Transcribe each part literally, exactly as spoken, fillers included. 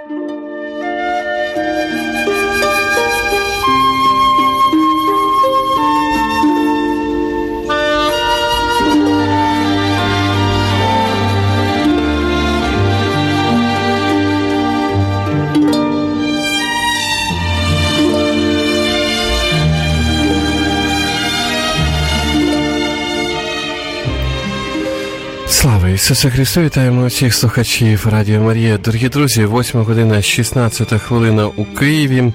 Слава Ісусу Христу! Вітаємо усіх слухачів Радіо Марія. Дорогі друзі, восьма година шістнадцята хвилина у Києві.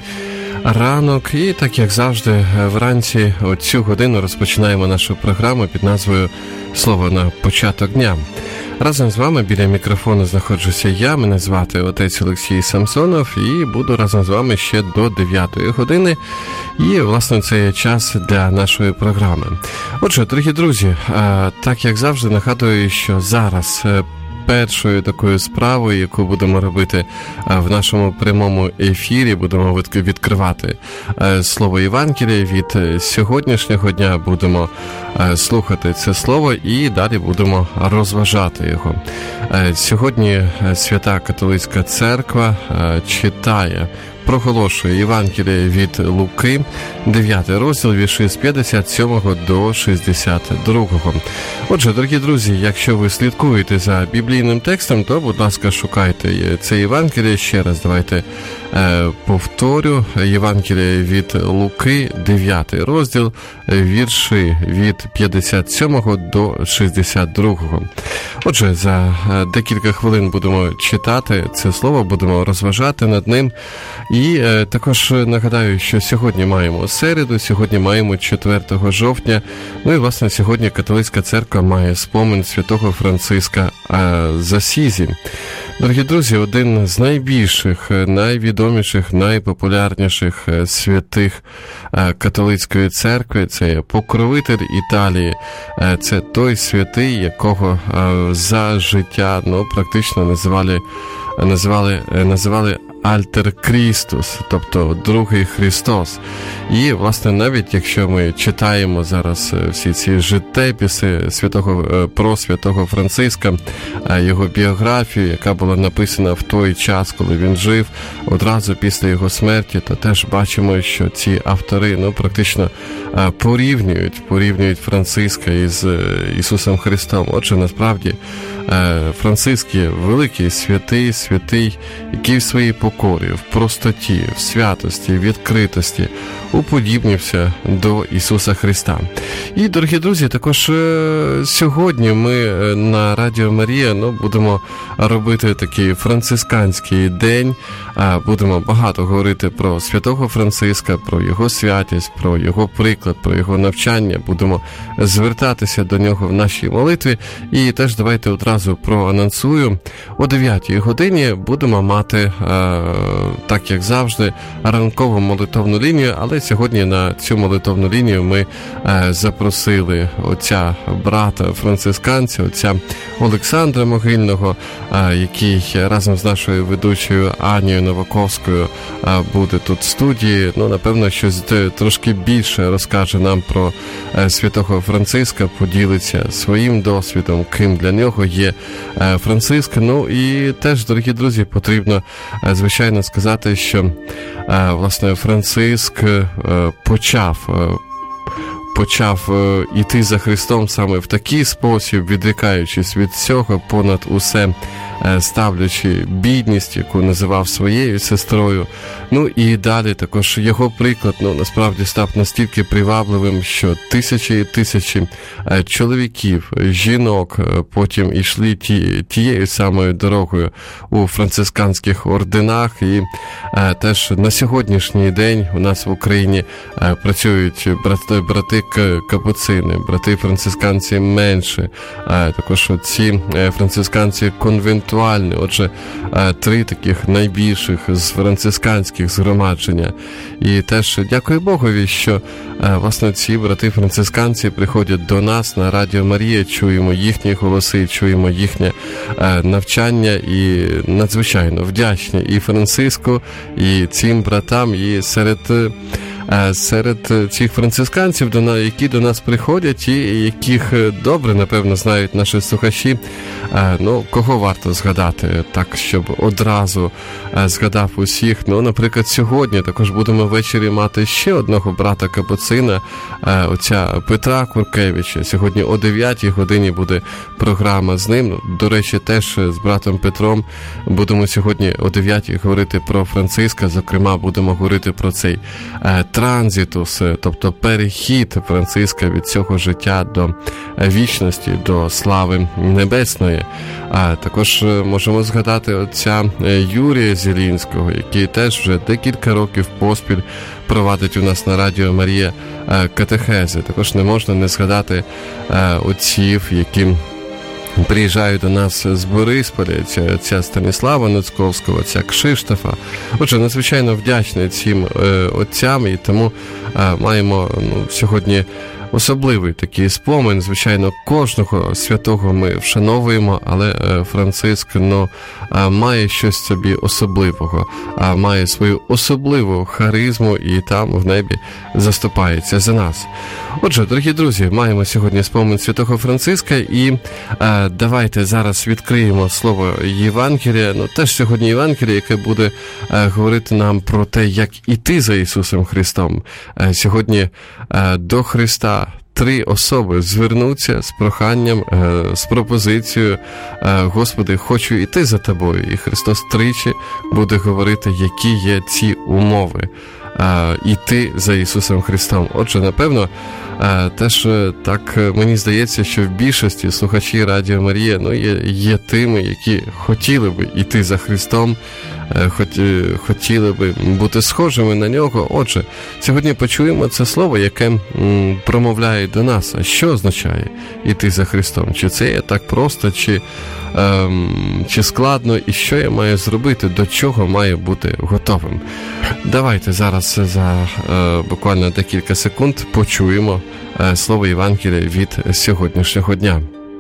Ранок, і так як завжди вранці о цю годину розпочинаємо нашу програму під назвою «Слово на початок дня». Разом з вами біля мікрофону знаходжуся я, мене звати отець Олексій Самсонов, і буду разом з вами ще до дев'ятої години. І, власне, це є час для нашої програми. Отже, дорогі друзі, так як завжди нагадую, що зараз першою такою справою, яку будемо робити в нашому прямому ефірі, будемо відкривати слово Євангелія. Від сьогоднішнього дня будемо слухати це слово і далі будемо розважати його. Сьогодні Свята Католицька Церква читає, проголошує Євангеліє від Луки, дев'ятий розділ, вірші з п'ятдесят сьомого до шістдесят другого. Отже, дорогі друзі, якщо ви слідкуєте за біблійним текстом, то, будь ласка, шукайте це Євангеліє. Ще раз давайте е, повторю. Євангеліє від Луки, дев'ятий розділ, вірші від п'ятдесят сьомого до шістдесят другого. Отже, за декілька хвилин будемо читати це слово, будемо розважати над ним. І е, також нагадаю, що сьогодні маємо середу, сьогодні маємо четвертого жовтня. Ну і, власне, сьогодні Католицька Церква має спомин святого Франциска е, з Асізі. Дорогі друзі, один з найбільших, найвідоміших, найпопулярніших святих е, Католицької Церкви – це покровитель Італії. Е, це той святий, якого е, за життя, ну, практично називали, називали, називали Альтер Крістус, тобто Другий Христос. І, власне, навіть якщо ми читаємо зараз всі ці життєписи святого, про святого Франциска, його біографію, яка була написана в той час, коли він жив, одразу після його смерті, то теж бачимо, що ці автори, ну, практично порівнюють, порівнюють Франциска із Ісусом Христом. Отже, насправді, Франциск є великий святий, святий, який в своїй покорі, в простоті, в святості, відкритості уподібнився до Ісуса Христа. І, дорогі друзі, також сьогодні ми на Радіо Марія, ну, будемо робити такий францисканський день, будемо багато говорити про святого Франциска, про його святість, про його приклад, про його навчання, будемо звертатися до нього в нашій молитві. І теж давайте одразу проанонсую, о дев'ятій годині будемо мати, так як завжди, ранкову молитовну лінію, але сьогодні на цю молитовну лінію ми запросили отця брата францисканця, отця Олександра Могильного, який разом з нашою ведучою Анією Новаковською буде тут в студії. Ну, напевно, щось трошки більше розкаже нам про святого Франциска, поділиться своїм досвідом, ким для нього є Франциск. Ну і теж, дорогі друзі, потрібно, звичайно, сказати, що, власне, Франциск почав почав іти за Христом саме в такий спосіб, відрікаючись від всього, понад усе ставлячи бідність, яку називав своєю сестрою. Ну і далі також його приклад, ну, насправді став настільки привабливим, що тисячі і тисячі чоловіків, жінок потім йшли ті, тією самою дорогою у францисканських орденах. І е, теж на сьогоднішній день у нас в Україні е, працюють брати, брати капуцини, брати францисканці менше, е, також ці е, францисканці конвентуальні. Отже, е, три таких найбільших з францисканських згромадження. І теж дякую Богові, що е, власне ці брати-францисканці приходять до нас на Радіо Марія, чуємо їхні голоси, чуємо їхнє е, навчання і надзвичайно вдячні і Франциску, і цим братам, і серед серед цих францисканців, які до нас приходять і яких добре, напевно, знають наші слухачі, ну, кого варто згадати, так, щоб одразу згадав усіх. Ну, наприклад, сьогодні також будемо ввечері мати ще одного брата Капуцина, отця Петра Куркевича. Сьогодні о дев'ятій годині буде програма з ним. До речі, теж з братом Петром будемо сьогодні о дев'ятій говорити про Франциска. Зокрема, будемо говорити про цей е, транзитус, тобто перехід Франциска від цього життя до вічності, до слави небесної. А також можемо згадати отця Юрія Зілінського, який теж вже декілька років поспіль провадить у нас на Радіо Марія катехези. Також не можна не згадати е, отців, які приїжджають до нас з Борисполя, отця Станіслава Ноцьковського, отця Кшиштофа. Отже, надзвичайно вдячний цим е, отцям, і тому е, маємо ну, сьогодні особливий такий спомин. Звичайно, кожного святого ми вшановуємо, але Франциск ну, має щось собі особливого, має свою особливу харизму і там в небі заступається за нас. Отже, дорогі друзі, маємо сьогодні спомин святого Франциска, і а, давайте зараз відкриємо слово Євангелія. Ну, теж сьогодні Євангеліє, яке буде а, говорити нам про те, як іти за Ісусом Христом. А, сьогодні а, до Христа три особи звернуться з проханням, з пропозицією: Господи, хочу йти за Тобою. І Христос тричі буде говорити, які є ці умови йти за Ісусом Христом. Отже, напевно, теж так мені здається, що в більшості слухачі Радіо Марія ну, є, є тими, які хотіли би йти за Христом, хотіли би бути схожими на Нього. Отже, сьогодні почуємо це слово, яке м, промовляє до нас. А що означає йти за Христом? Чи це є так просто, чи, ем, чи складно, і що я маю зробити, до чого маю бути готовим? Давайте зараз за е, буквально декілька секунд почуємо е, слово Євангелія від сьогоднішнього дня.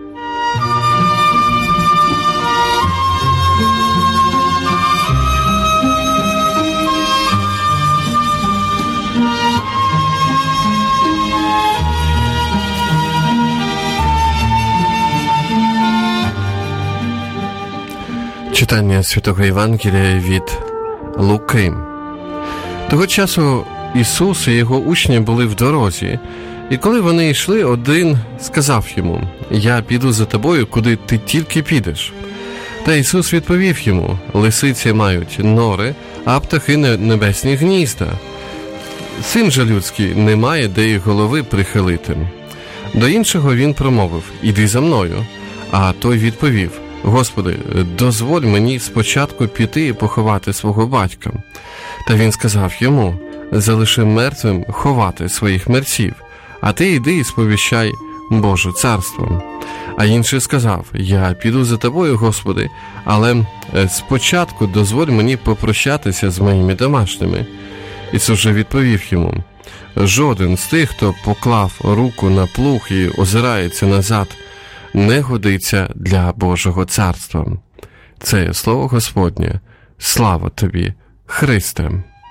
Читання Святого Євангелія від Луки. Того часу Ісус і його учні були в дорозі, і коли вони йшли, один сказав йому: «Я піду за тобою, куди ти тільки підеш». Та Ісус відповів йому: «Лисиці мають нори, а птахи небесні гнізда. Син же людський не має де й голови прихилити». До іншого він промовив: «Іди за мною». А той відповів: «Господи, дозволь мені спочатку піти і поховати свого батька». Та він сказав йому: «Залиши мертвим ховати своїх мерців, а ти йди і сповіщай Боже царство». А інший сказав: «Я піду за тобою, Господи, але спочатку дозволь мені попрощатися з моїми домашніми». Ісус же відповів йому: «Жоден з тих, хто поклав руку на плуг і озирається назад, не годиться для Божого царства». Це є слово Господнє. Слава тобі, Христе!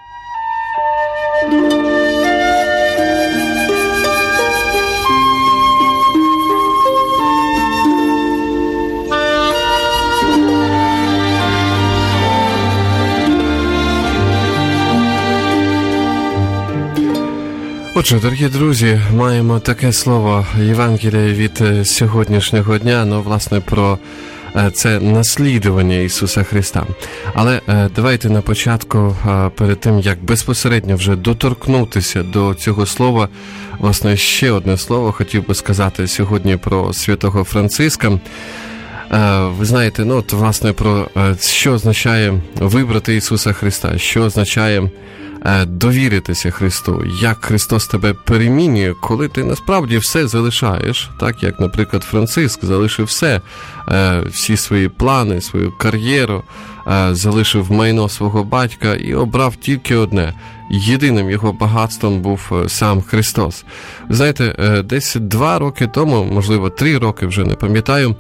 Отже, дорогі друзі, маємо таке слово Євангелія від сьогоднішнього дня, ну, власне, про це наслідування Ісуса Христа. Але давайте на початку, перед тим, як безпосередньо вже доторкнутися до цього слова, власне, ще одне слово хотів би сказати сьогодні про святого Франциска. Ви знаєте, ну, от, власне, про що означає вибрати Ісуса Христа, що означає довіритися Христу, як Христос тебе перемінює, коли ти насправді все залишаєш, так як, наприклад, Франциск залишив все, всі свої плани, свою кар'єру, залишив майно свого батька і обрав тільки одне. Єдиним його багатством був сам Христос. Ви знаєте, десь два роки тому, можливо, три роки, вже не пам'ятаю,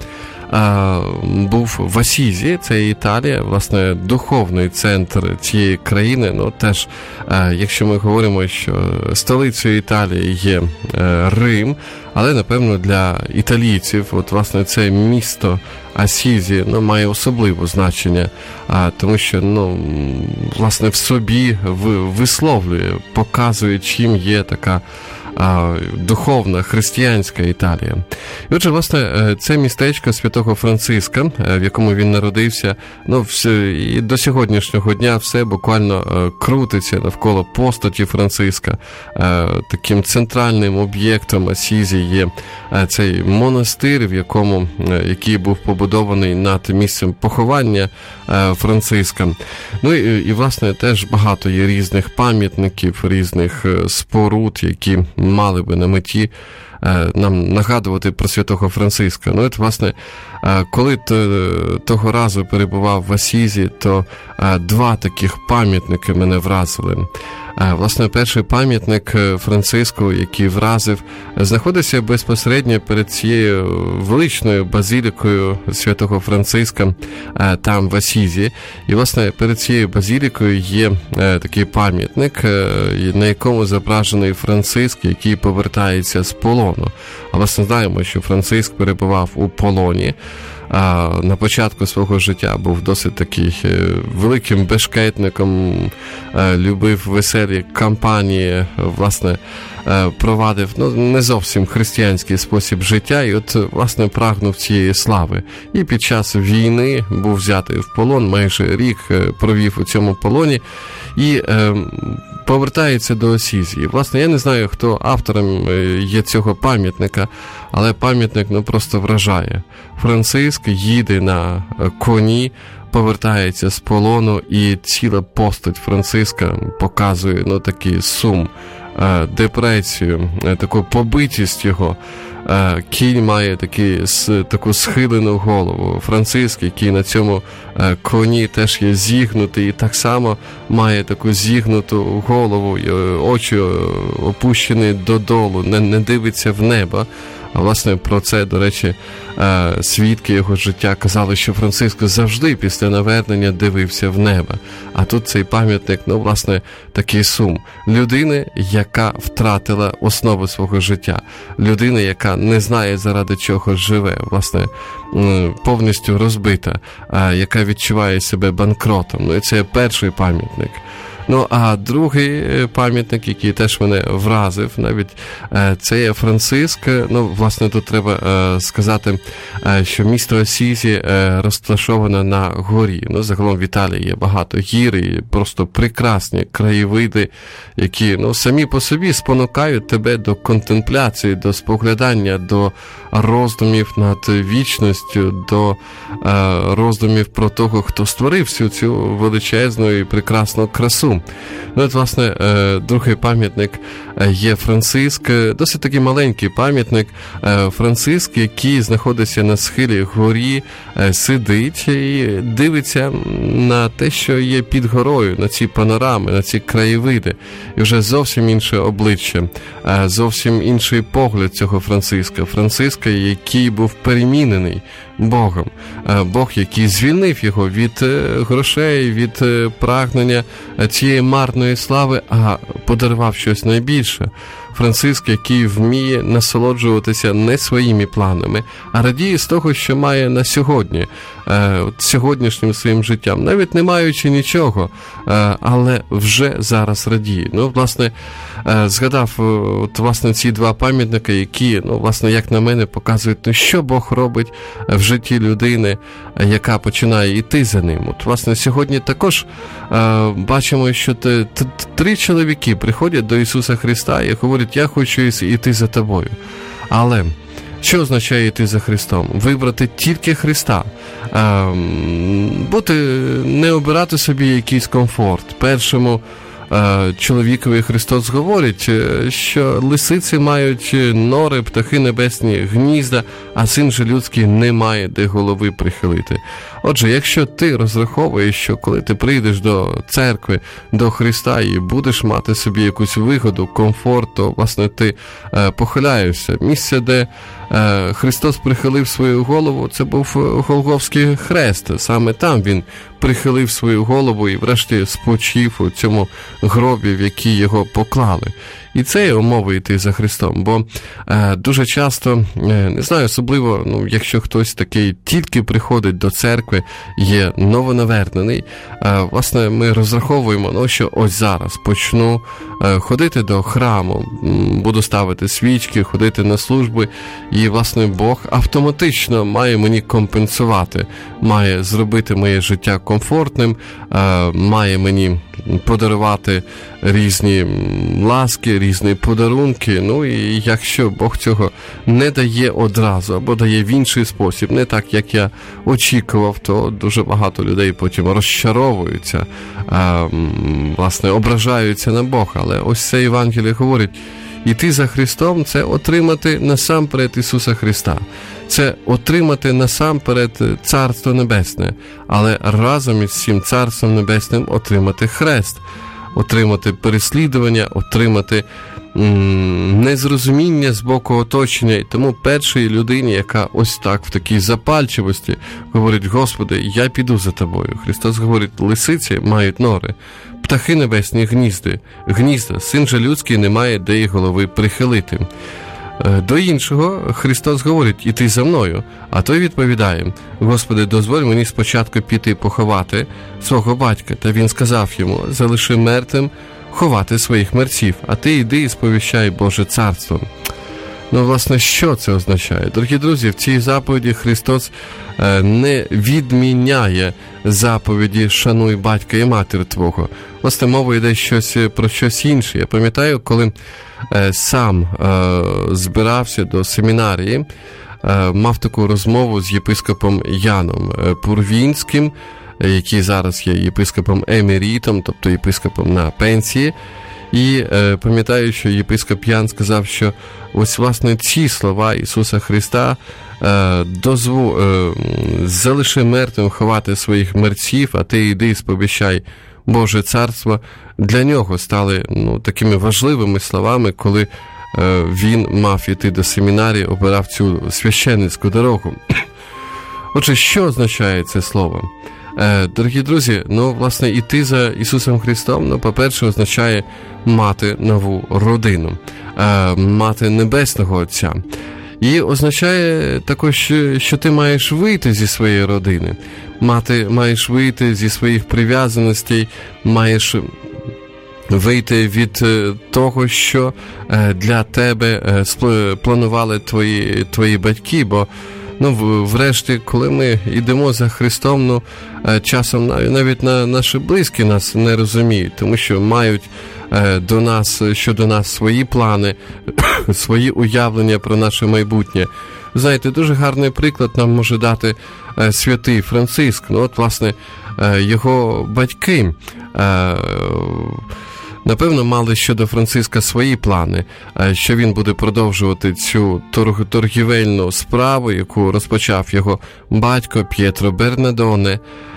був в Асізі, це Італія, власне, духовний центр цієї країни. Ну, теж, якщо ми говоримо, що столицею Італії є Рим, але, напевно, для італійців, от, власне, це місто Асізі, ну, має особливе значення, а, тому що, ну, власне, в собі висловлює, показує, чим є така а, духовна, християнська Італія. І отже, власне, це містечко Святого Франциска, в якому він народився, ну, все, і до сьогоднішнього дня все буквально крутиться навколо постаті Франциска. Таким центральним об'єктом Асізі є цей монастир, в якому, який був побудований над місцем поховання Франциска. Ну і, і, власне, теж багато є різних пам'ятників, різних споруд, які мали би на меті нам нагадувати про Святого Франциска. Ну, от, власне, коли того разу перебував в Асізі, то два таких пам'ятники мене вразили. Власне, перший пам'ятник Франциску, який вразив, знаходиться безпосередньо перед цією величною базилікою Святого Франциска, там в Асізі. І, власне, перед цією базилікою є такий пам'ятник, на якому зображений Франциск, який повертається з полону. А, власне, знаємо, що Франциск перебував у полоні. На початку свого життя був досить такий великим бешкетником, любив веселі кампанії, власне, провадив, ну, не зовсім християнський спосіб життя, і от, власне, прагнув цієї слави. І під час війни був взятий в полон, майже рік провів у цьому полоні, і е, повертається до Асізі. І, власне, я не знаю, хто автором є цього пам'ятника, але пам'ятник, ну, просто вражає. Франциск їде на коні, повертається з полону, і ціла постать Франциска показує, ну, такий сум, депресію, таку побитість його. Кінь має такі, таку схилену голову. Франциск, який на цьому коні теж є зігнутий, і так само має таку зігнуту голову, очі опущені додолу, не, не дивиться в небо. А, власне, про це, до речі, свідки його життя казали, що Франциск завжди після навернення дивився в небо. А тут цей пам'ятник, ну, власне, такий сум. Людини, яка втратила основу свого життя. Людина, яка не знає, заради чого живе. Власне, повністю розбита, яка відчуває себе банкротом. Ну, і це перший пам'ятник. Ну, а другий пам'ятник, який теж мене вразив, навіть це є Франциск. Ну, власне, тут треба сказати, що місто Асізі розташоване на горі. Ну, загалом в Італії є багато гір і просто прекрасні краєвиди, які, ну, самі по собі спонукають тебе до контемпляції, до споглядання, до роздумів над вічністю, до роздумів про того, хто створив всю цю величезну і прекрасну красу. Ну, от, власне, другий пам'ятник є Франциск, досить такий маленький пам'ятник. Франциск, який знаходиться на схилі горі, сидить і дивиться на те, що є під горою, на ці панорами, на ці краєвиди. І вже зовсім інше обличчя, зовсім інший погляд цього Франциска. Франциска, який був перемінений Богом. Бог, який звільнив його від грошей, від прагнення цієї марної слави, а подарував щось найбільше. Франциск, який вміє насолоджуватися не своїми планами, а радіє з того, що має на сьогодні, сьогоднішнім своїм життям, навіть не маючи нічого, але вже зараз радіє. Ну, власне, згадав, от, власне, ці два пам'ятники, які, ну, власне, як на мене, показують, ну, що Бог робить в житті людини, яка починає йти за ним. От, власне, сьогодні також е, бачимо, що т- т- три чоловіки приходять до Ісуса Христа і говорять: я хочу йти за тобою. Але що означає йти за Христом? Вибрати тільки Христа. Е, бути, не обирати собі якийсь комфорт. Першому чоловікові Христос говорить, що лисиці мають нори, птахи небесні, гнізда, а син же людський не має де голови прихилити. Отже, якщо ти розраховуєш, що коли ти прийдеш до церкви, до Христа і будеш мати собі якусь вигоду, комфорт, то, власне, ти е, похиляєшся. Місце, де е, Христос прихилив свою голову, це був Голгофський хрест. Саме там він прихилив свою голову і врешті спочив у цьому гробі, в який його поклали. І це є умови йти за Христом, бо е, дуже часто, е, не знаю, особливо, ну, якщо хтось такий тільки приходить до церкви, є новонавернений, е, власне, ми розраховуємо, ну, що ось зараз почну е, ходити до храму, буду ставити свічки, ходити на служби, і, власне, Бог автоматично має мені компенсувати, має зробити моє життя комфортним, е, має мені подарувати різні ласки, різні подарунки. Ну і якщо Бог цього не дає одразу, або дає в інший спосіб, не так, як я очікував, то дуже багато людей потім розчаровуються, а, власне, ображаються на Бога. Але ось це Євангеліє говорить, іти за Христом – це отримати насамперед Ісуса Христа. Це отримати насамперед Царство Небесне, але разом із цим Царством Небесним отримати хрест, отримати переслідування, отримати м- незрозуміння з боку оточення. І тому першій людині, яка ось так в такій запальчивості говорить: Господи, я піду за Тобою. Христос говорить: лисиці мають нори, птахи небесні гнізди, гнізда, син же людський не має де й голови прихилити. До іншого Христос говорить: іти за мною. А той відповідає: Господи, дозволь мені спочатку піти поховати свого батька. Та він сказав йому: залиши мертвим ховати своїх мерців, а ти йди і сповіщай Боже царство. Ну, власне, що це означає? Дорогі друзі, в цій заповіді Христос не відміняє заповіді «шануй батька і матір твого». Власне, мова йде щось про щось інше. Я пам'ятаю, коли сам збирався до семінарії, мав таку розмову з єпископом Яном Пурвінським, який зараз є єпископом емерітом, тобто єпископом на пенсії. І е, пам'ятаю, що єпископ Ян сказав, що ось, власне, ці слова Ісуса Христа е, дозву, е, залиши мертвим ховати своїх мерців, а ти йди і сповіщай Боже царство, для нього стали, ну, такими важливими словами, коли е, він мав іти до семінарії, обирав цю священницьку дорогу. Отже, що означає це слово? Дорогі друзі, ну, власне, іти за Ісусом Христом, ну, по-перше, означає мати нову родину, мати Небесного Отця. І означає також, що ти маєш вийти зі своєї родини, мати, маєш вийти зі своїх прив'язаностей, маєш вийти від того, що для тебе планували твої, твої батьки, бо ну, врешті, коли ми йдемо за Христом, ну, часом навіть наші близькі нас не розуміють, тому що мають до нас, щодо нас свої плани, свої уявлення про наше майбутнє. Знаєте, дуже гарний приклад нам може дати святий Франциск. Ну, от, власне, його батьки, напевно, мали щодо Франциска свої плани, що він буде продовжувати цю торг- торгівельну справу, яку розпочав його батько П'єтро Бернадоне.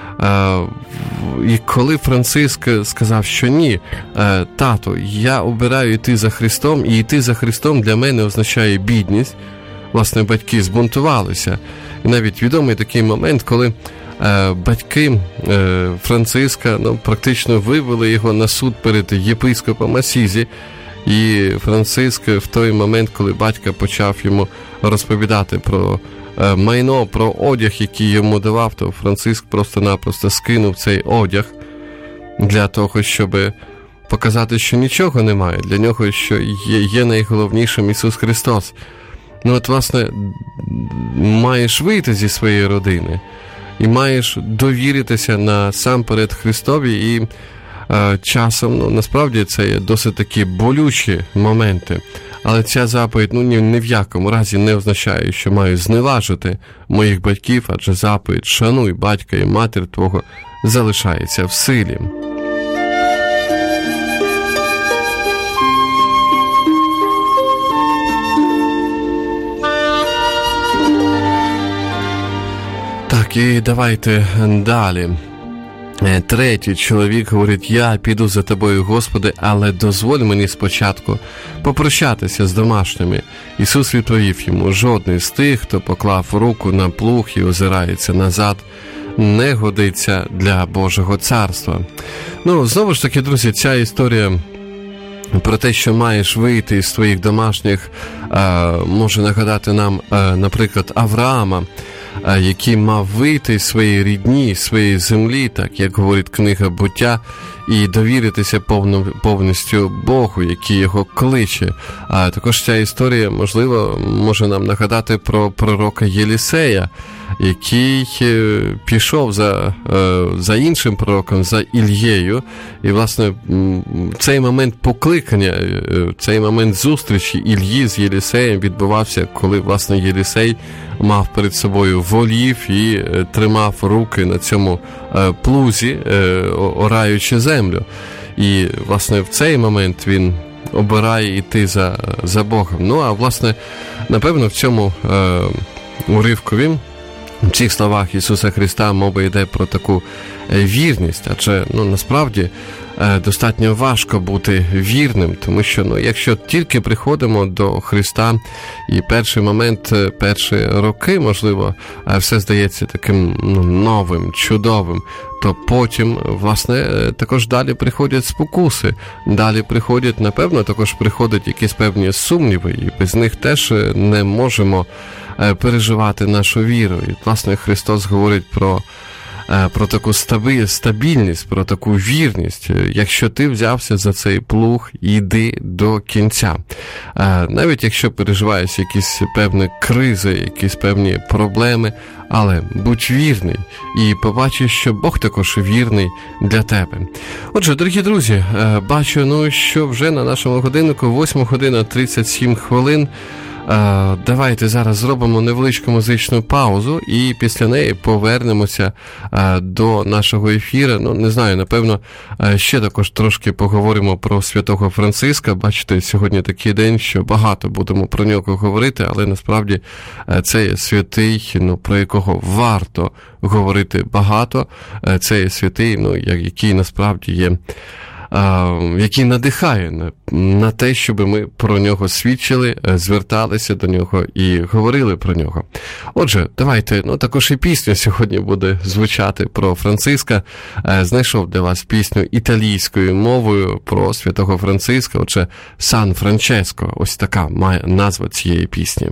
І коли Франциск сказав, що ні, тато, я обираю йти за Христом, і йти за Христом для мене означає бідність, власне, батьки збунтувалися. І навіть відомий такий момент, коли батьки Франциска, ну, практично вивели його на суд перед єпископом Асізі, і Франциск в той момент, коли батько почав йому розповідати про майно, про одяг, який йому давав, то Франциск просто-напросто скинув цей одяг для того, щоб показати, що нічого немає, для нього, що є, є найголовнішим Ісус Христос. Ну, от, власне, маєш вийти зі своєї родини і маєш довіритися насамперед Христові, і е, часом, ну, насправді, це є досить такі болючі моменти. Але ця заповідь, ну, ні, ні в якому разі не означає, що маю зневажити моїх батьків, адже заповідь «шануй батька і матір твого» залишається в силі. Так, і давайте далі. Третій чоловік говорить: я піду за тобою, Господи, але дозволь мені спочатку попрощатися з домашніми. Ісус відповів йому: жодний з тих, хто поклав руку на плуг і озирається назад, не годиться для Божого царства. Ну, знову ж таки, друзі, ця історія про те, що маєш вийти із твоїх домашніх, може нагадати нам, наприклад, Авраама, який мав вийти з своєї рідні, з своєї землі, так як говорить книга «Буття», і довіритися повно, повністю Богу, який його кличе. А також ця історія, можливо, може нам нагадати про пророка Єлісея, який пішов за, за іншим пророком, за Ільєю. І, власне, цей момент покликання, цей момент зустрічі Ільї з Єлісеєм відбувався, коли, власне, Єлісей мав перед собою волів і тримав руки на цьому плузі, ораючи землю. І, власне, в цей момент він обирає йти за, за Богом. Ну, а, власне, напевно, в цьому е, уривкові, в цих словах Ісуса Христа мова йде про таку вірність, адже, ну, насправді, достатньо важко бути вірним, тому що, ну, якщо тільки приходимо до Христа і перший момент, перші роки, можливо, все здається таким, ну, новим, чудовим, то потім, власне, також далі приходять спокуси, далі приходять, напевно, також приходять якісь певні сумніви, і без них теж не можемо переживати нашу віру. І, власне, Христос говорить про про таку стабільність, про таку вірність. Якщо ти взявся за цей плуг, йди до кінця. Навіть якщо переживаєш якісь певні кризи, якісь певні проблеми, але будь вірний і побачиш, що Бог також вірний для тебе. Отже, дорогі друзі, бачу, ну, що вже на нашому годиннику восьма година тридцять сім хвилин. Давайте зараз зробимо невеличку музичну паузу і після неї повернемося до нашого ефіру. Ну, не знаю, напевно, ще також трошки поговоримо про святого Франциска. Бачите, сьогодні такий день, що багато будемо про нього говорити, але насправді це є святий, ну, про якого варто говорити багато. Це є святий, ну, який насправді є, який надихає на, на те, щоб ми про нього свідчили, зверталися до нього і говорили про нього. Отже, давайте, ну, також і пісня сьогодні буде звучати про Франциска. Знайшов для вас пісню італійською мовою про святого Франциска. Отже, «Сан Франческо». Ось така має назва цієї пісні.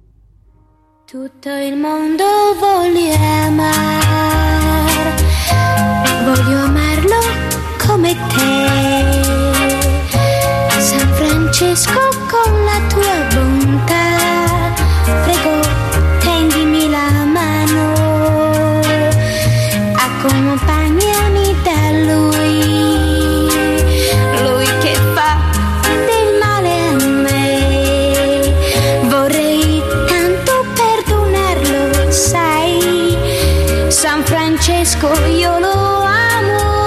Tutto il mondo voglio amare, voglio amarlo come te, San Francesco, con la tua bontà, prego tendimi la mano, accompagnami da lui, lui che fa del male a me, vorrei tanto perdonarlo, sai, San Francesco io lo amo.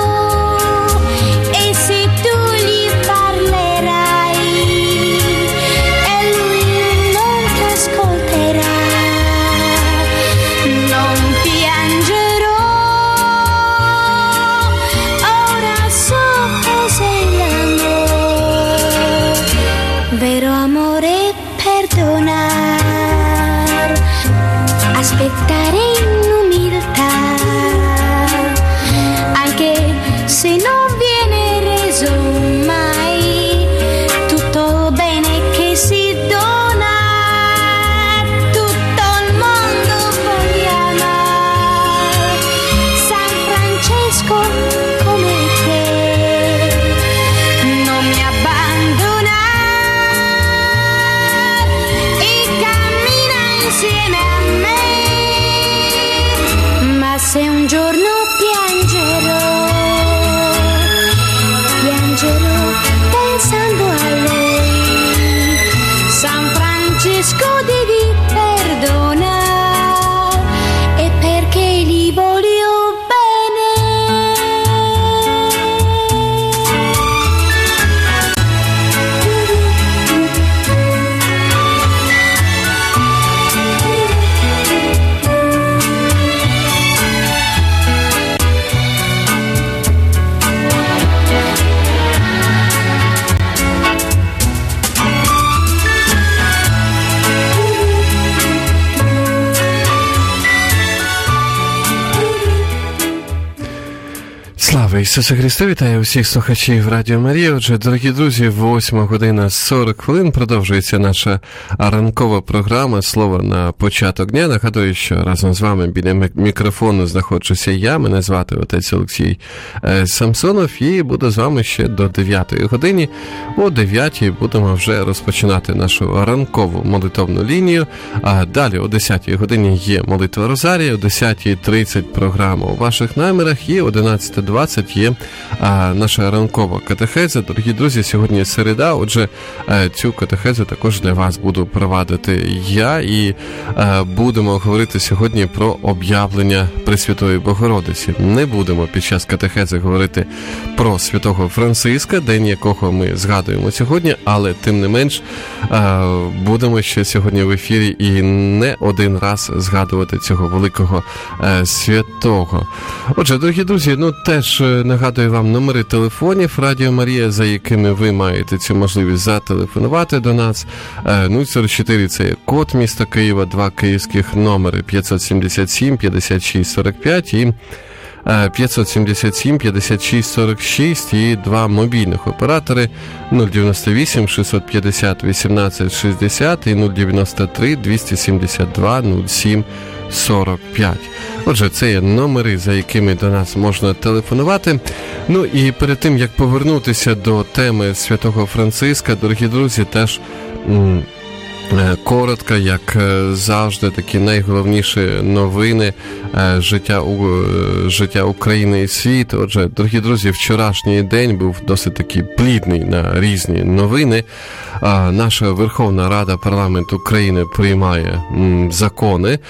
Слава Ісусу Христу! Вітаю усіх слухачів Радіо Марія. Отже, дорогі друзі, восьма година сорок хвилин продовжується наша ранкова програма «Слово на початок дня». Нагадую, що разом з вами біля мікрофону знаходжуся я. Мене звати отець Олексій Самсонов і буду з вами ще до дев'ятої години. О дев'ятій будемо вже розпочинати нашу ранкову молитовну лінію. А далі о десятій годині є молитва Розарія, о десятій тридцять програма у ваших намірах і о одинадцята двадцять є а, наша ранкова катехеза. Дорогі друзі, сьогодні середа, отже, а, цю катехезу також для вас буду провадити я, і а, будемо говорити сьогодні про об'явлення Пресвятої Богородиці. Не будемо під час катехези говорити про святого Франциска, день якого ми згадуємо сьогодні, але тим не менш а, будемо ще сьогодні в ефірі і не один раз згадувати цього великого а, святого. Отже, дорогі друзі, ну теж нагадую вам номери телефонів Радіо Марія, за якими ви маєте цю можливість зателефонувати до нас. нуль сорок чотири – це код міста Києва, два київських номери п'ятсот сімдесят сім п'ятдесят шість сорок п'ять і п'ятсот сімдесят сім п'ятдесят шість сорок шість і два мобільних оператори нуль дев'яносто вісім шістсот п'ятдесят вісімнадцять шістдесят і нуль дев'яносто три двісті сімдесят два нуль сім сорок п'ять. Отже, це є номери, за якими до нас можна телефонувати. Ну і перед тим, як повернутися до теми святого Франциска, дорогі друзі, теж м- коротко, як завжди, такі найголовніші новини життя, життя України і світу. Отже, дорогі друзі, вчорашній день був досить такий плідний на різні новини. Наша Верховна Рада парламенту України приймає закони,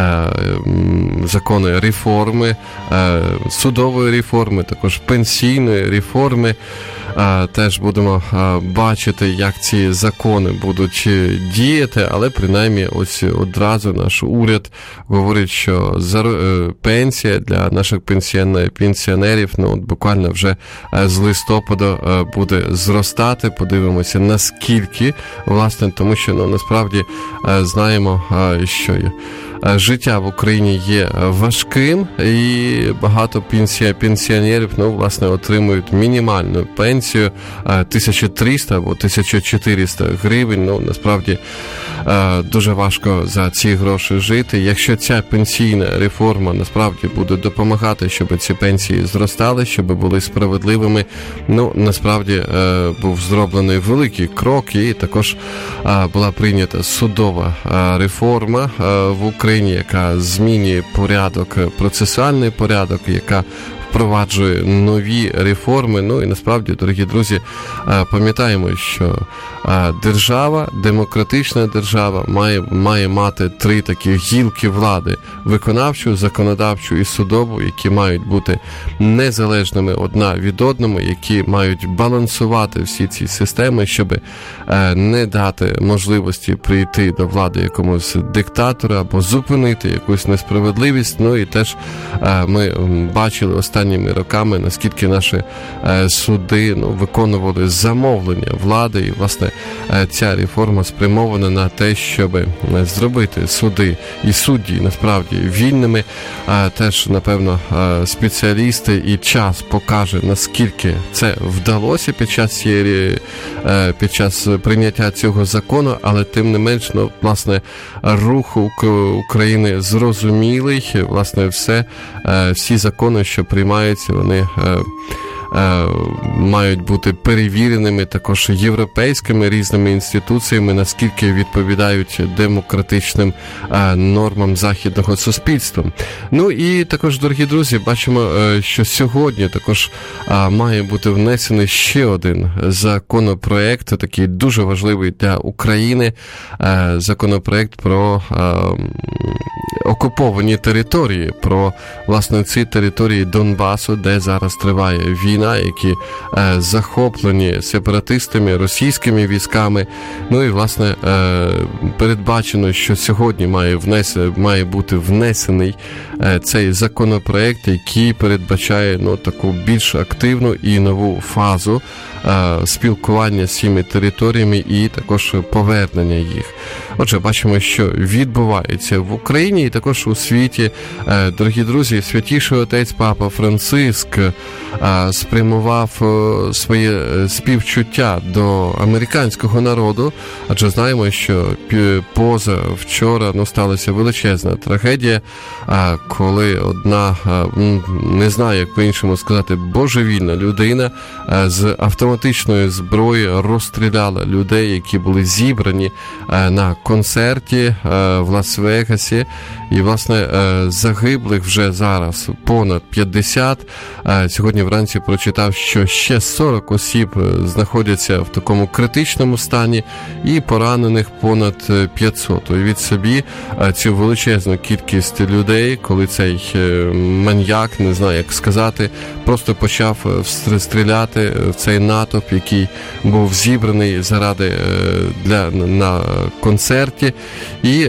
закони реформи, судової реформи, також пенсійної реформи. Теж будемо бачити, як ці закони будуть діяти, але принаймні ось одразу наш уряд говорить, що пенсія для наших пенсіонерів ну, от буквально вже з листопада буде зростати. Подивимося, наскільки, власне, тому що ну, насправді знаємо, що є. Життя в Україні є важким, і багато пенсія, пенсіонерів, ну, власне, отримують мінімальну пенсію тисяча триста або тисяча чотириста гривень. Ну, насправді, дуже важко за ці гроші жити. Якщо ця пенсійна реформа, насправді, буде допомагати, щоб ці пенсії зростали, щоб були справедливими, ну, насправді, був зроблений великий крок, і також була прийнята судова реформа в Україні, яка змінює порядок, процесуальний порядок, яка впроваджує нові реформи. Ну і насправді, дорогі друзі, пам'ятаємо, що держава, демократична держава має, має мати три такі гілки влади: виконавчу, законодавчу і судову, які мають бути незалежними одна від одного, які мають балансувати всі ці системи, щоб не дати можливості прийти до влади якомусь диктатору або зупинити якусь несправедливість. Ну і теж ми бачили останніми роками, наскільки наші суди ну, виконували замовлення влади, і, власне, ця реформа спрямована на те, щоб зробити суди і судді, насправді, вільними. Теж, напевно, спеціалісти і час покаже, наскільки це вдалося під час цієї, під час прийняття цього закону, але тим не менш, ну, власне, рух України зрозумілий, власне, все, всі закони, що приймаються, вони мають бути перевіреними також європейськими різними інституціями, наскільки відповідають демократичним нормам західного суспільства. Ну і також, дорогі друзі, бачимо, що сьогодні також має бути внесений ще один законопроект, такий дуже важливий для України, законопроект про окуповані території, про, власне, ці території Донбасу, де зараз триває війна, які е, захоплені сепаратистами, російськими військами. Ну і, власне, е, передбачено, що сьогодні має, внес... має бути внесений е, цей законопроект, який передбачає ну, таку більш активну і нову фазу спілкування з цими територіями і також повернення їх. Отже, бачимо, що відбувається в Україні і також у світі. Дорогі друзі, Святіший Отець Папа Франциск спрямував своє співчуття до американського народу, адже знаємо, що позавчора ну, сталася величезна трагедія, коли одна, не знаю, як по-іншому сказати, божевільна людина з автоматичної зброї розстріляла людей, які були зібрані на концерті в Лас-Вегасі. І, власне, загиблих вже зараз понад п'ятдесят. Сьогодні вранці прочитав, що ще сорок осіб знаходяться в такому критичному стані і поранених понад п'ятсот. Уявіть собі цю величезну кількість людей, коли цей маньяк, не знаю, як сказати, просто почав стріляти в цей натовп, який був зібраний заради для на концерті. І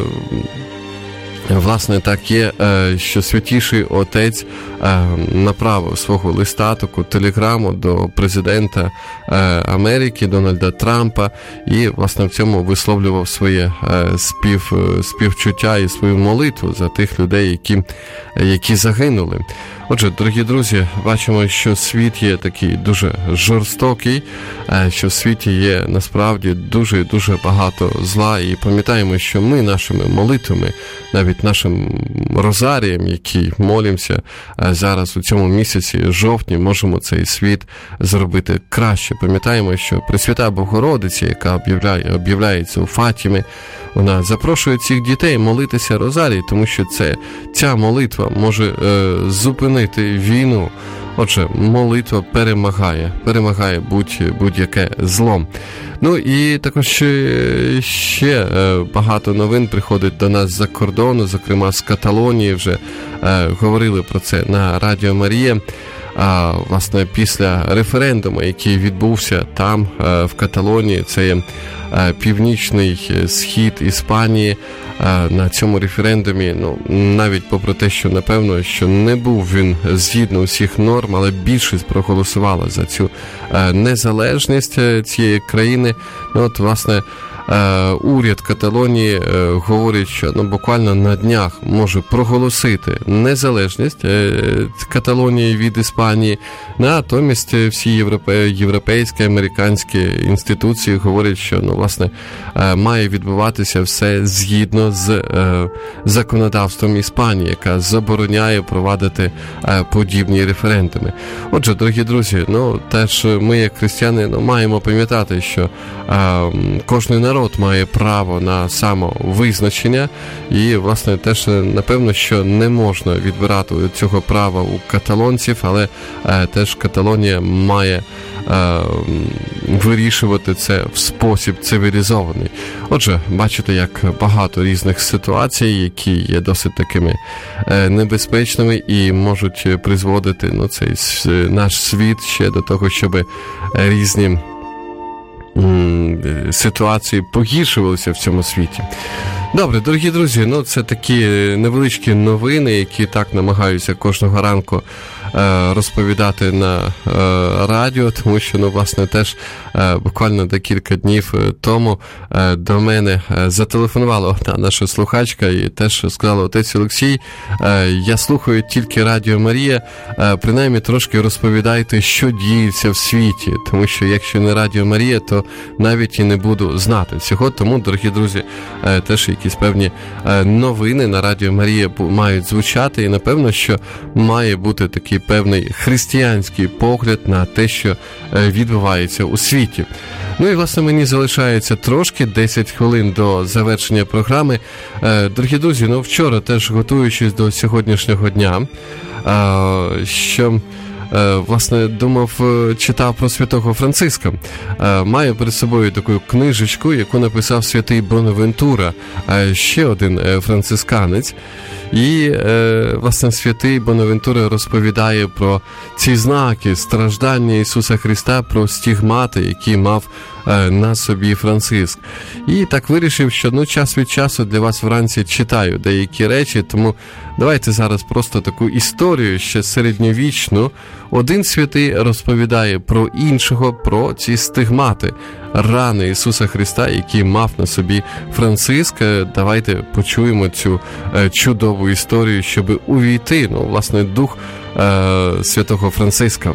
власне, так є, що Святіший Отець направив свого листа, таку телеграму до президента Америки Дональда Трампа і, власне, в цьому висловлював своє спів, співчуття і свою молитву за тих людей, які, які загинули. Отже, дорогі друзі, бачимо, що світ є такий дуже жорстокий, що в світі є насправді дуже-дуже багато зла, і пам'ятаємо, що ми нашими молитвами, навіть нашим розарієм, який молимося зараз у цьому місяці, жовтні, можемо цей світ зробити краще. Пам'ятаємо, що Пресвята Богородиця, яка об'являє, об'являється у Фатімі, вона запрошує цих дітей молитися розарій, тому що це, ця молитва може е, зупинити війну. Отже, молитва перемагає, перемагає будь, будь-яке зло. Ну і також ще, ще багато новин приходить до нас з-за кордону, зокрема з Каталонії, вже е, говорили про це на Радіо Марія. А, власне, після референдуму, який відбувся там, е, в Каталонії, це є е, північний схід Іспанії, е, на цьому референдумі, ну, навіть попри те, що, напевно, що не був він згідно усіх норм, але більшість проголосувала за цю е, незалежність цієї країни. Ну, от, власне, уряд Каталонії говорить, що ну, буквально на днях може проголосити незалежність Каталонії від Іспанії, натомість всі європе... європейські, американські інституції говорять, що ну, власне, має відбуватися все згідно з законодавством Іспанії, яка забороняє провадити подібні референдуми. Отже, дорогі друзі, ну, теж ми, як християни, ну, маємо пам'ятати, що кожен народ має право на самовизначення і, власне, теж, напевно, що не можна відбирати цього права у каталонців, але е, теж Каталонія має е, вирішувати це в спосіб цивілізований. Отже, бачите, як багато різних ситуацій, які є досить такими е, небезпечними і можуть призводити ну, цей наш світ ще до того, щоб різні ситуації погіршувалися в цьому світі. Добре, дорогі друзі, ну це такі невеличкі новини, які так намагаюся кожного ранку е, розповідати на е, радіо, тому що, ну, власне, теж е, буквально декілька днів тому е, до мене е, зателефонувала одна наша слухачка і теж сказала: отець Олексій, е, я слухаю тільки Радіо Марія, е, принаймні трошки розповідайте, що діється в світі, тому що якщо не Радіо Марія, то навіть і не буду знати цього. Тому, дорогі друзі, е, теж якісь певні е, новини на Радіо Марія мають звучати, і напевно, що має бути такий певний християнський погляд на те, що е, відбувається у світі. Ну і, власне, мені залишається трошки, десять хвилин до завершення програми. Е, дорогі друзі, ну вчора теж готуючись до сьогоднішнього дня, е, що... власне, думав, читав про святого Франциска. Маю перед собою таку книжечку, яку написав святий Бонавентура, ще один францисканець. І, е, власне, святий Бонавентура розповідає про ці знаки страждання Ісуса Христа, про стігмати, які мав е, на собі Франциск. І так вирішив, що ну, час від часу для вас вранці читаю деякі речі, тому давайте зараз просто таку історію, ще середньовічну. Один святий розповідає про іншого, про ці стигмати, рани Ісуса Христа, які мав на собі Франциск. Давайте почуємо цю е, чудову історію, щоб увійти, ну, власне, дух е, святого Франциска.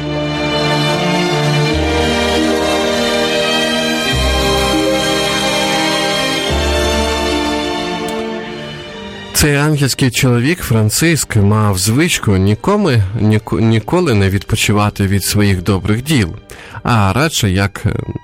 Цей ангельський чоловік Франциск мав звичку нікому, ніко, ніколи не відпочивати від своїх добрих діл, а радше, як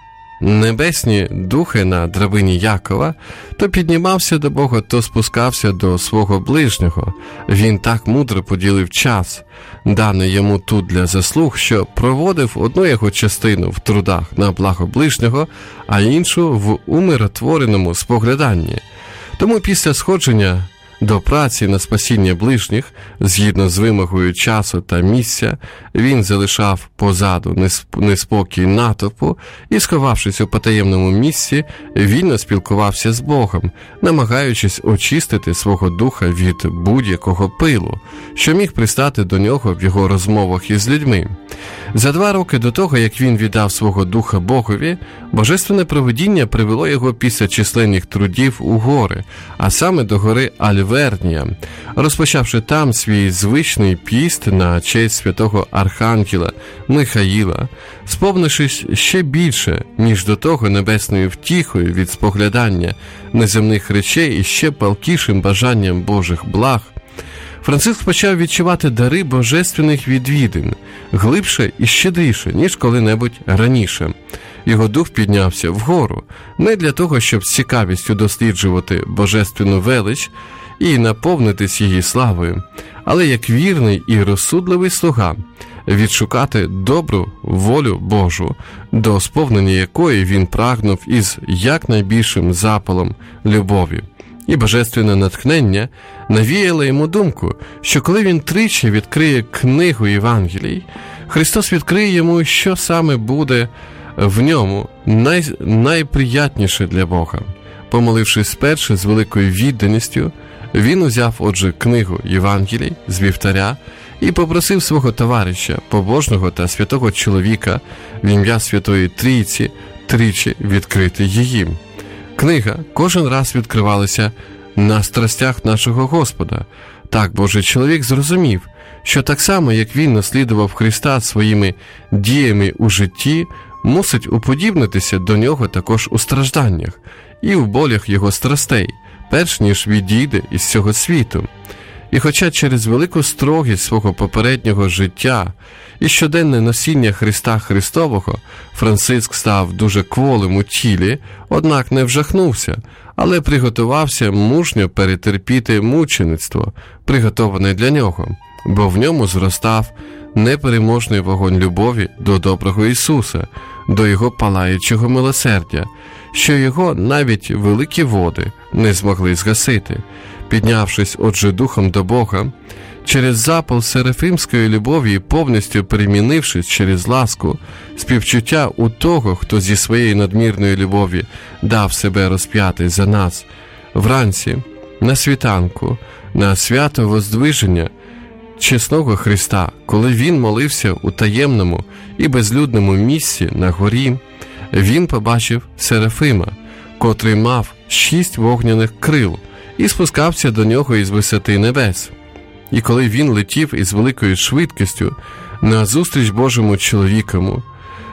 небесні духи на драбині Якова, то піднімався до Бога, то спускався до свого ближнього. Він так мудро поділив час, даний йому тут для заслуг, що проводив одну його частину в трудах на благо ближнього, а іншу в умиротвореному спогляданні. Тому після сходження до праці на спасіння ближніх, згідно з вимогою часу та місця, він залишав позаду неспокій натовпу і, сховавшись у потаємному місці, вільно спілкувався з Богом, намагаючись очистити свого духа від будь-якого пилу, що міг пристати до нього в його розмовах із людьми. За два роки до того, як він віддав свого духа Богові, божественне провидіння привело його після численних трудів у гори, а саме до гори Альвернія, розпочавши там свій звичний піст на честь святого архангела Михаїла, сповнившись ще більше, ніж до того, небесною втіхою від споглядання неземних речей і ще палкішим бажанням Божих благ, Франциск почав відчувати дари божественних відвідин глибше і щедріше, ніж коли-небудь раніше. Його дух піднявся вгору, не для того, щоб з цікавістю досліджувати божественну велич і наповнитись її славою, але як вірний і розсудливий слуга відшукати добру волю Божу, до сповнення якої він прагнув із якнайбільшим запалом любові. І божественне натхнення навіяло йому думку, що коли він тричі відкриє книгу Євангелій, Христос відкриє йому, що саме буде в ньому най... найприятніше для Бога. Помолившись спершу з великою відданістю, він узяв, отже, книгу Євангелій з вівтаря і попросив свого товариша, побожного та святого чоловіка в ім'я Святої Трійці тричі відкрити її. Книга кожен раз відкривалася на страстях нашого Господа. Так Божий чоловік зрозумів, що так само, як він наслідував Христа своїми діями у житті, мусить уподібнитися до нього також у стражданнях і у болях його страстей, перш ніж відійде із цього світу. І хоча через велику строгість свого попереднього життя і щоденне носіння Христа Христового Франциск став дуже кволим у тілі, однак не вжахнувся, але приготувався мужньо перетерпіти мучеництво, приготоване для нього, бо в ньому зростав непереможний вогонь любові до доброго Ісуса, до Його палаючого милосердя, що Його навіть великі води не змогли згасити. Піднявшись, отже, духом до Бога, через запал серафимської любові, повністю перемінившись через ласку, співчуття у того, хто зі своєї надмірної любові дав себе розп'яти за нас, вранці, на світанку, на свято Воздвиження чесного Христа, коли він молився у таємному і безлюдному місці на горі, він побачив Серафима, котрий мав шість вогняних крил, і спускався до нього із висоти небес. І коли він летів із великою швидкістю назустріч Божому чоловікові,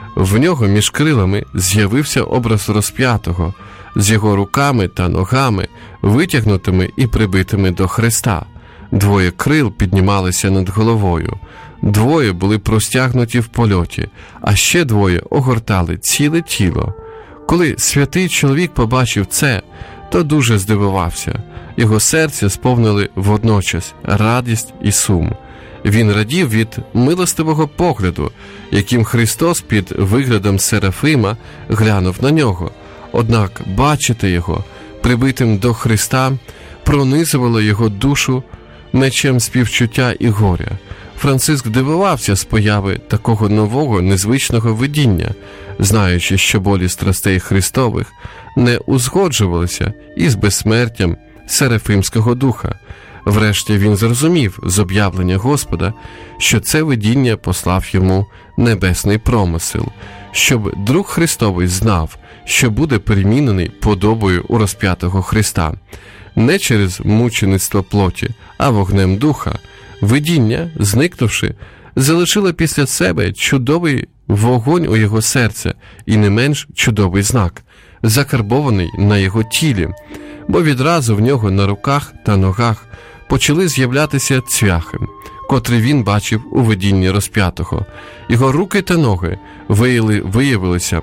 в нього між крилами з'явився образ розп'ятого, з його руками та ногами, витягнутими і прибитими до хреста. Двоє крил піднімалися над головою, двоє були простягнуті в польоті, а ще двоє огортали ціле тіло. Коли святий чоловік побачив це, то дуже здивувався. Його серце сповнили водночас радість і сум. Він радів від милостивого погляду, яким Христос під виглядом Серафима глянув на нього. Однак бачити його, прибитим до Христа, пронизувало його душу мечем співчуття і горя. Франциск дивувався з появи такого нового, незвичного видіння, знаючи, що болі страстей Христових не узгоджувалися із безсмертям Серафимського духа. Врешті він зрозумів з об'явлення Господа, що це видіння послав йому небесний промисел, щоб друг Христовий знав, що буде перемінений подобою у розп'ятого Христа. Не через мучеництво плоті, а вогнем духа. Видіння, зникнувши, залишило після себе чудовий вогонь у його серце і не менш чудовий знак, закарбований на його тілі, бо відразу в нього на руках та ногах почали з'являтися цвяхи, котрі він бачив у видінні розп'ятого. Його руки та ноги виявилися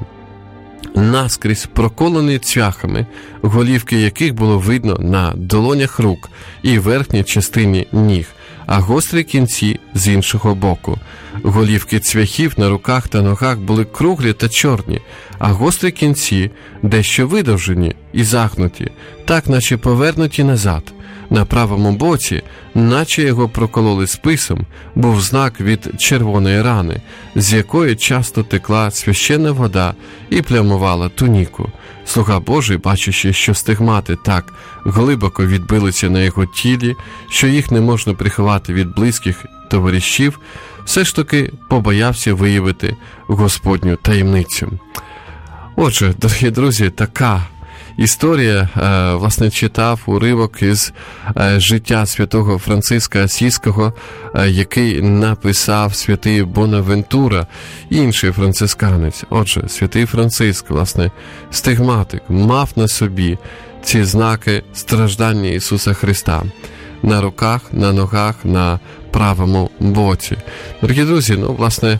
наскрізь проколені цвяхами, голівки яких було видно на долонях рук і верхній частині ніг, а гострі кінці з іншого боку. Голівки цвяхів на руках та ногах були круглі та чорні, а гострі кінці дещо видовжені і загнуті, так наче повернуті назад. На правому боці, наче його прокололи списом, був знак від червоної рани, з якої часто текла священна вода і плямувала туніку. Слуга Божий, бачачи, що стигмати так глибоко відбилися на його тілі, що їх не можна приховати від близьких товаришів, все ж таки побоявся виявити Господню таємницю. Отже, дорогі друзі, така історія, власне, читав уривок із життя святого Франциска Асійського, який написав святий Бонавентура, інший францисканець. Отже, святий Франциск, власне, стигматик, мав на собі ці знаки страждання Ісуса Христа на руках, на ногах, на правому боці. Дорогі друзі, ну, власне,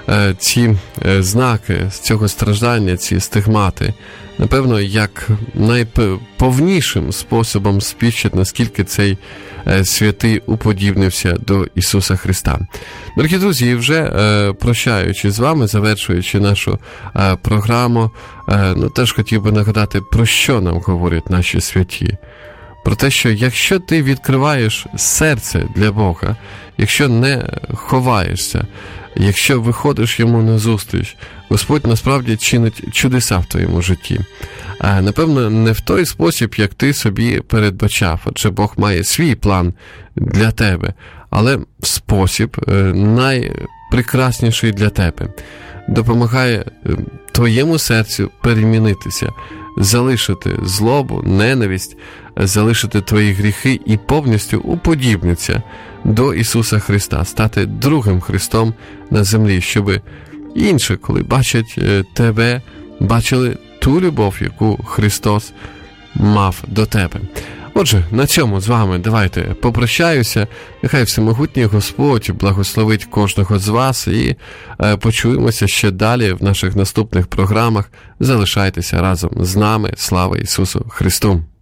ці знаки з цього страждання, ці стигмати, напевно, як найповнішим способом свідчать, наскільки цей святий уподібнився до Ісуса Христа. Дорогі друзі, і вже прощаючи з вами, завершуючи нашу програму, ну, теж хотів би нагадати, про що нам говорять наші святі. Про те, що якщо ти відкриваєш серце для Бога, якщо не ховаєшся, якщо виходиш йому назустріч, Господь насправді чинить чудеса в твоєму житті. А, напевно, не в той спосіб, як ти собі передбачав, адже Бог має свій план для тебе, але в спосіб найпрекрасніший для тебе. Допомагає твоєму серцю перемінитися, залишити злобу, ненависть, залишити твої гріхи і повністю уподібнитися до Ісуса Христа, стати другим Христом на землі, щоб інші, коли бачать тебе, бачили ту любов, яку Христос мав до тебе. Отже, на цьому з вами давайте попрощаюся. Нехай всемогутній Господь благословить кожного з вас і е, почуємося ще далі в наших наступних програмах. Залишайтеся разом з нами. Слава Ісусу Христу!